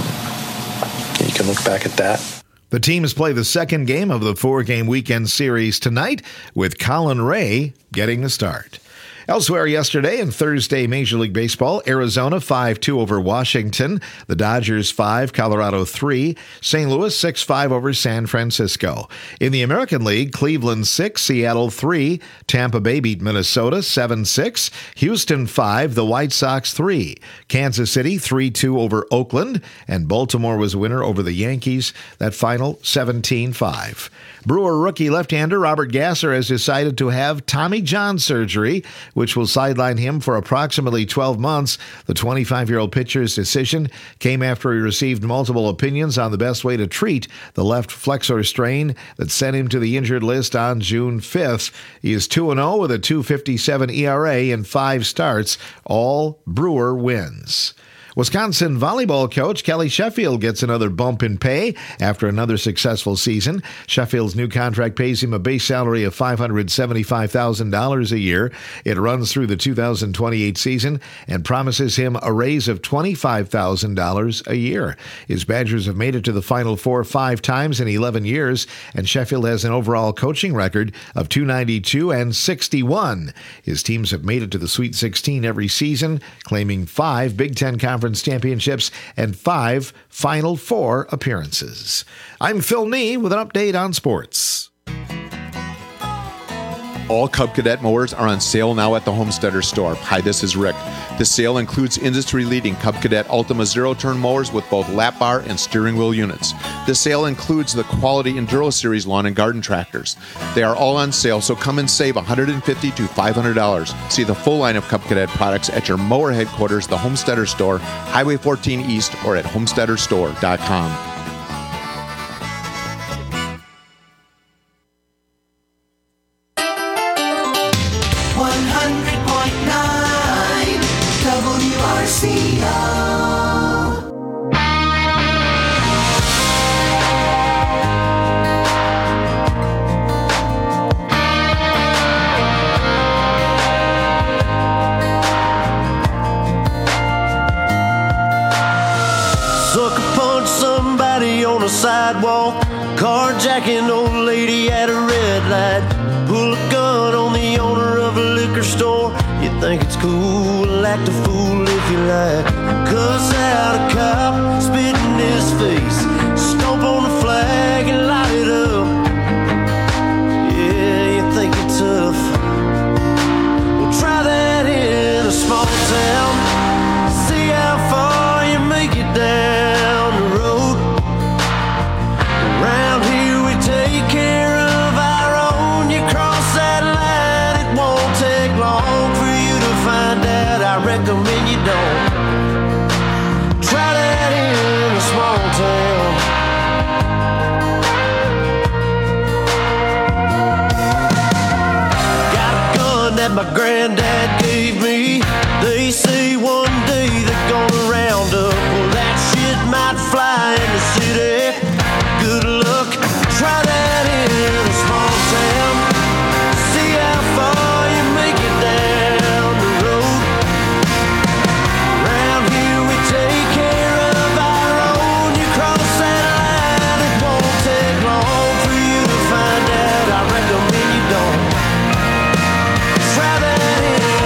you can look back at that. The teams play the second game of the four-game weekend series tonight, with Colin Ray getting the start. Elsewhere yesterday and Thursday Major League Baseball, Arizona five two over Washington, the Dodgers five, Colorado three, Saint Louis six five over San Francisco. In the American League, Cleveland six, Seattle three, Tampa Bay beat Minnesota seven six, Houston five, the White Sox three, Kansas City three two over Oakland, and Baltimore was a winner over the Yankees, that final seventeen five. Brewer rookie left-hander Robert Gasser has decided to have Tommy John surgery, which will sideline him for approximately twelve months. The twenty-five-year-old pitcher's decision came after he received multiple opinions on the best way to treat the left flexor strain that sent him to the injured list on June fifth. He is two and oh with a two fifty-seven E R A in five starts. All Brewer wins. Wisconsin volleyball coach Kelly Sheffield gets another bump in pay after another successful season. Sheffield's new contract pays him a base salary of five hundred seventy-five thousand dollars a year. It runs through the two thousand twenty-eight season and promises him a raise of twenty-five thousand dollars a year. His Badgers have made it to the Final Four five times in eleven years, and Sheffield has an overall coaching record of two ninety-two and sixty-one. His teams have made it to the Sweet sixteen every season, claiming five Big Ten Conference championships and five Final Four appearances. I'm Phil Nee with an update on sports. All Cub Cadet mowers are on sale now at the Homesteader store. Hi, this is Rick. The sale includes industry-leading Cub Cadet Ultima zero-turn mowers with both lap bar and steering wheel units. The sale includes the quality Enduro Series lawn and garden tractors. They are all on sale, so come and save one hundred fifty to five hundred dollars. See the full line of Cub Cadet products at your mower headquarters, the Homesteader store, Highway fourteen East, or at homesteader store dot com. W R C O. Sucker punch somebody on a sidewalk, carjacking old lady at a red light, pull a gun on the owner of a liquor store. You think it's cool, act a fool if you like. Cuss out a cop, spit in his face, stomp on the flag and light it up. Yeah, you think you're tough. Well, try that in a small town, see how far you make it down the road. Around here we take care of our own. You cross that line, it won't take long for you to find out. I recommend you don't. Try that in a small town. Got a gun that my granddad gave me. They say one day they're gonna round up. Well, that shit might fly in the city. Good luck. Try that in a small town. See how far you make it down the road. Around here we take care of our own. You cross that line, it won't take long for you to find out. I recommend you don't. Try that in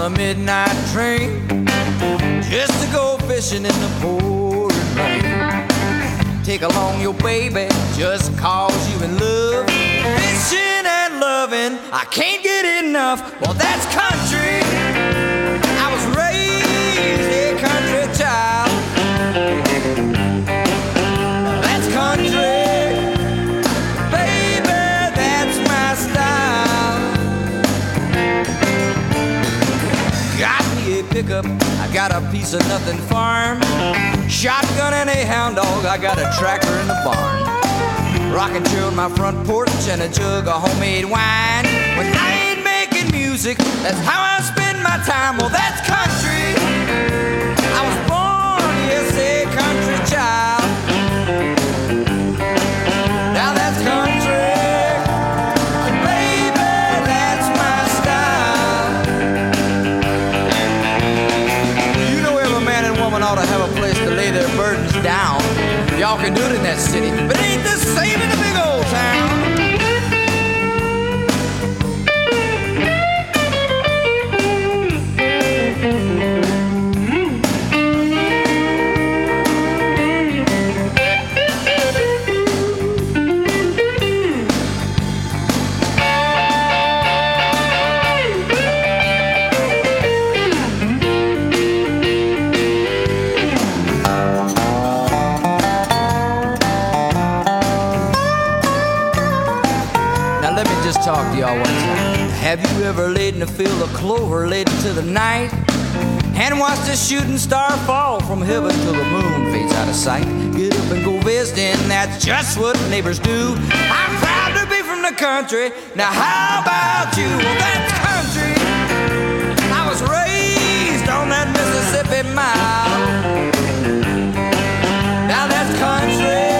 a midnight train just to go fishing in the pouring rain. Take along your baby just cause you in love. Fishing and loving, I can't get enough. Well, that's country. I was raised a country child. That's country. Baby, that's my style. Got me a pickup, I got a piece of nothing farm. Shotgun and a hound dog, I got a tractor in the barn. Rocking chair on my front porch and a jug of homemade wine. When I ain't making music, that's how I spend my time. Well, that's country. I was born, yes, a country child. Now that's country. Baby, that's my style. You know every man and woman ought to have a place to lay their burdens down. Y'all can do it in that city, but it ain't the same in the big old town. Talk to y'all one time. Have you ever laid in a field of clover late into the night and watched a shooting star fall from heaven till the moon fades out of sight? Get up and go visiting, that's just what neighbors do. I'm proud to be from the country. Now how about you? Well, that's country. I was raised on that Mississippi mile. Now that's country.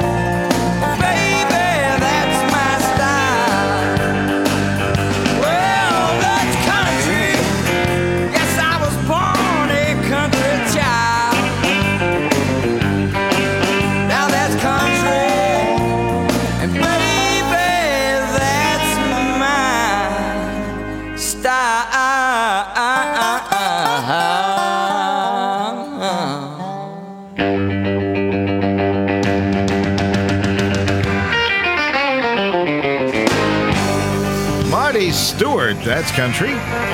Stewart, that's country.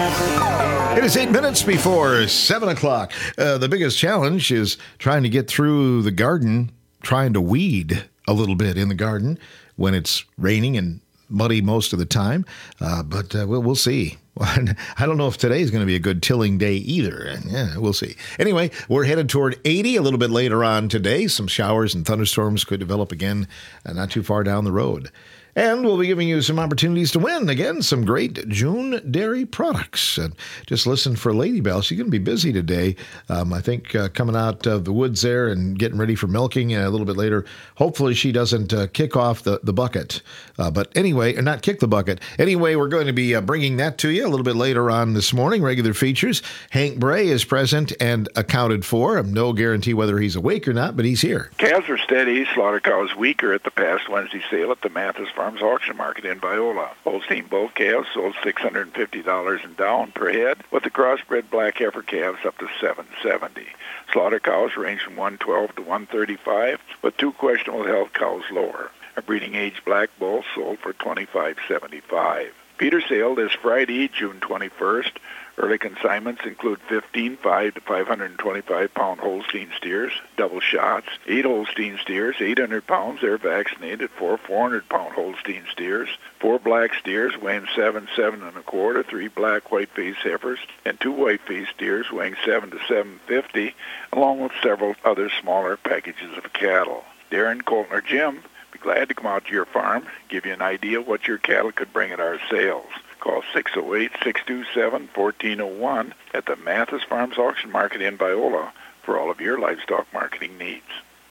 It is eight minutes before seven o'clock. Uh, the biggest challenge is trying to get through the garden, trying to weed a little bit in the garden when it's raining and muddy most of the time. Uh, but uh, we'll, we'll see. I don't know if today is going to be a good tilling day either. Yeah, we'll see. Anyway, we're headed toward eighty a little bit later on today. Some showers and thunderstorms could develop again uh, not too far down the road. And we'll be giving you some opportunities to win. Again, some great June dairy products. And just listen for Lady Bell. She's going to be busy today. Um, I think uh, coming out of the woods there and getting ready for milking uh, a little bit later. Hopefully she doesn't uh, kick off the, the bucket. Uh, but anyway, or not kick the bucket. Anyway, we're going to be uh, bringing that to you a little bit later on this morning. Regular features. Hank Bray is present and accounted for. No guarantee whether he's awake or not, but he's here. Calves are steady. Slaughter cows weaker at the past Wednesday sale at the Mathis Farms Auction Market in Viola. Holstein bull calves sold six hundred fifty dollars and down per head, with the crossbred black heifer calves up to seven hundred seventy dollars. Slaughter cows range from one hundred twelve to one hundred thirty-five, with two questionable health cows lower. A breeding age black bull sold for twenty-five seventy-five. Feeder sale this Friday, June twenty-first. Early consignments include fifteen five to five hundred twenty-five pound Holstein steers, double shots, eight Holstein steers, eight hundred pounds, they're vaccinated, four four hundred pound Holstein steers, four black steers weighing seven, seven and a quarter, three black white-faced heifers, and two white-faced steers weighing seven to seven fifty, along with several other smaller packages of cattle. Darren, Colton, or Jim be glad to come out to your farm, give you an idea of what your cattle could bring at our sales. Call six oh eight, six two seven, one four oh one at the Mathis Farms Auction Market in Viola for all of your livestock marketing needs.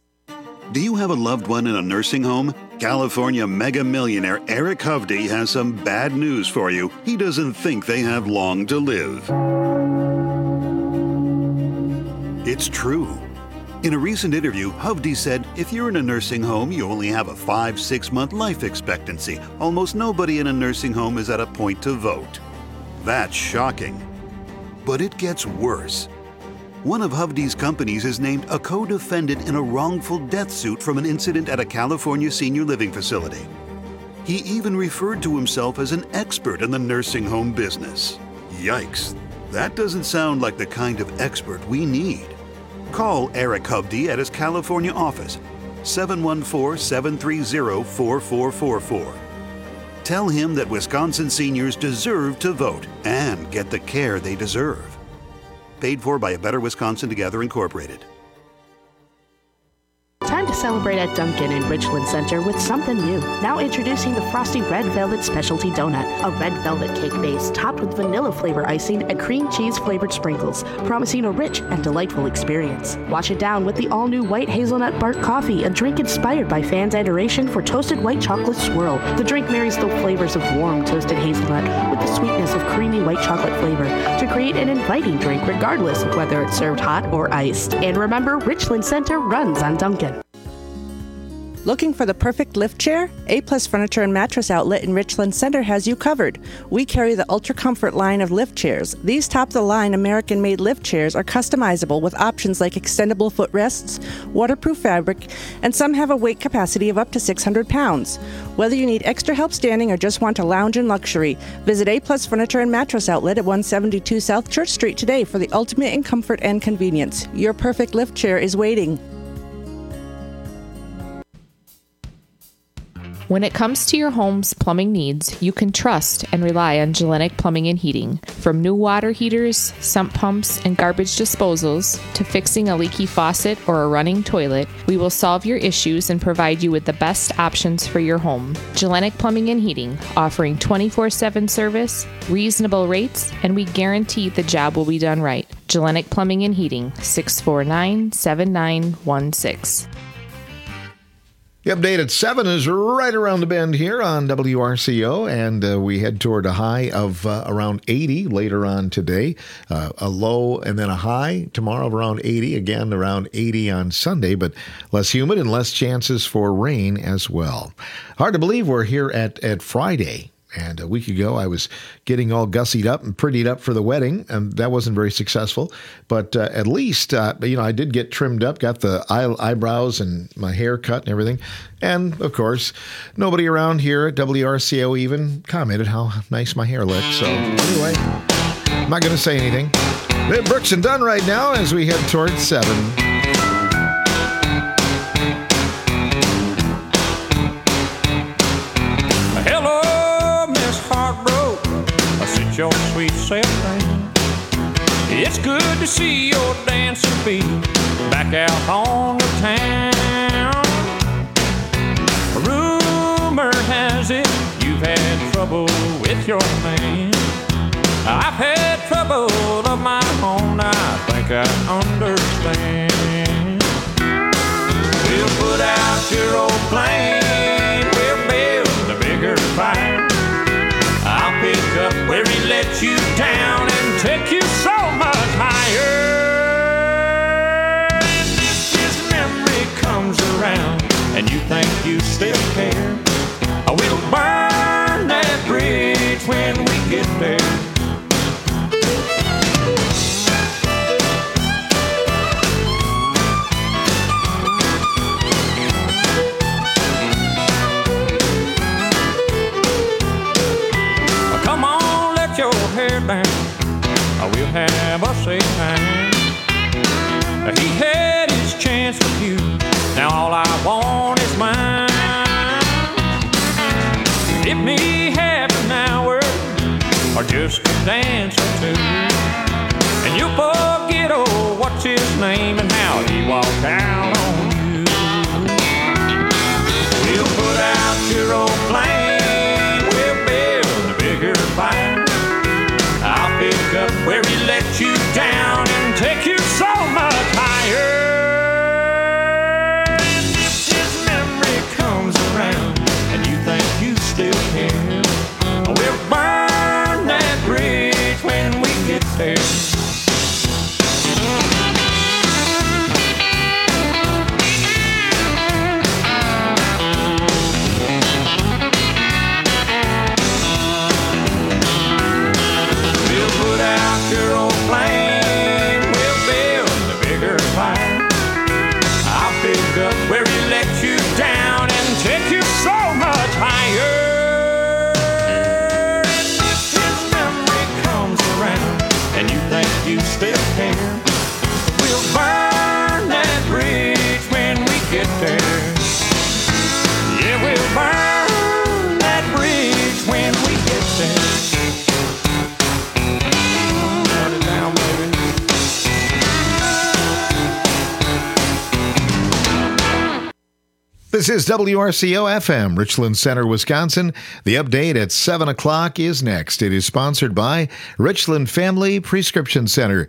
Do you have a loved one in a nursing home? California mega millionaire Eric Hovde has some bad news for you. He doesn't think they have long to live. It's true. In a recent interview, Hovde said, if you're in a nursing home, you only have a five, six month life expectancy. Almost nobody in a nursing home is at a point to vote. That's shocking. But it gets worse. One of Hovde's companies is named a co-defendant in a wrongful death suit from an incident at a California senior living facility. He even referred to himself as an expert in the nursing home business. Yikes. That doesn't sound like the kind of expert we need. Call Eric Hovde at his California office, seven one four, seven three zero, four four four four. Tell him that Wisconsin seniors deserve to vote and get the care they deserve. Paid for by A Better Wisconsin Together Incorporated. Time to celebrate at Dunkin' in Richland Center with something new. Now introducing the Frosty Red Velvet Specialty Donut, a red velvet cake base topped with vanilla flavor icing and cream cheese flavored sprinkles, promising a rich and delightful experience. Wash it down with the all-new white hazelnut bark coffee, a drink inspired by fans' adoration for toasted white chocolate swirl. The drink marries the flavors of warm toasted hazelnut with the sweetness of creamy white chocolate flavor to create an inviting drink regardless of whether it's served hot or iced. And remember, Richland Center runs on Dunkin'. Looking for the perfect lift chair? A-Plus Furniture and Mattress Outlet in Richland Center has you covered. We carry the Ultra Comfort line of lift chairs. These top-of-the-line American-made lift chairs are customizable with options like extendable footrests, waterproof fabric, and some have a weight capacity of up to six hundred pounds. Whether you need extra help standing or just want to lounge in luxury, visit A-Plus Furniture and Mattress Outlet at one seventy-two South Church Street today for the ultimate in comfort and convenience. Your perfect lift chair is waiting. When it comes to your home's plumbing needs, you can trust and rely on Gellenic Plumbing and Heating. From new water heaters, sump pumps, and garbage disposals, to fixing a leaky faucet or a running toilet, we will solve your issues and provide you with the best options for your home. Gellenic Plumbing and Heating, offering twenty-four seven service, reasonable rates, and we guarantee the job will be done right. Gellenic Plumbing and Heating, six four nine, seven nine one six. The update at seven is right around the bend here on W R C O, and uh, we head toward a high of uh, around eighty later on today, uh, a low and then a high tomorrow of around eighty, again around eighty on Sunday, but less humid and less chances for rain as well. Hard to believe we're here at, at Friday. And a week ago, I was getting all gussied up and prettied up for the wedding, and that wasn't very successful. But uh, at least, uh, you know, I did get trimmed up, got the eye- eyebrows and my hair cut and everything. And, of course, nobody around here at W R C O even commented how nice my hair looked. So, anyway, I'm not going to say anything. Brooks and Dunn right now as we head towards seven. Your sweet self down. It's good to see your dancing feet back out on the town. Rumor has it you've had trouble with your man. I've had trouble of my own, I think I understand. We'll put out your old plane, we'll build a bigger fire. I'll pick up where he let you down and take you so much higher. His memory comes around and you think you still care. We'll burn that bridge when we get there. Down. We'll have us a time. He had his chance with you. Now all I want is mine. Give me half an hour or just a dance or two, and you'll forget, oh, what's his name and how he walked out on you. We'll put out your old flame, we'll build a bigger fire. I'll pick up where he let you down and take you so much higher. His memory comes around and you think you still care. We'll burn that bridge when we get there. This is W R C O F M, Richland Center, Wisconsin. The update at seven o'clock is next. It is sponsored by Richland Family Prescription Center.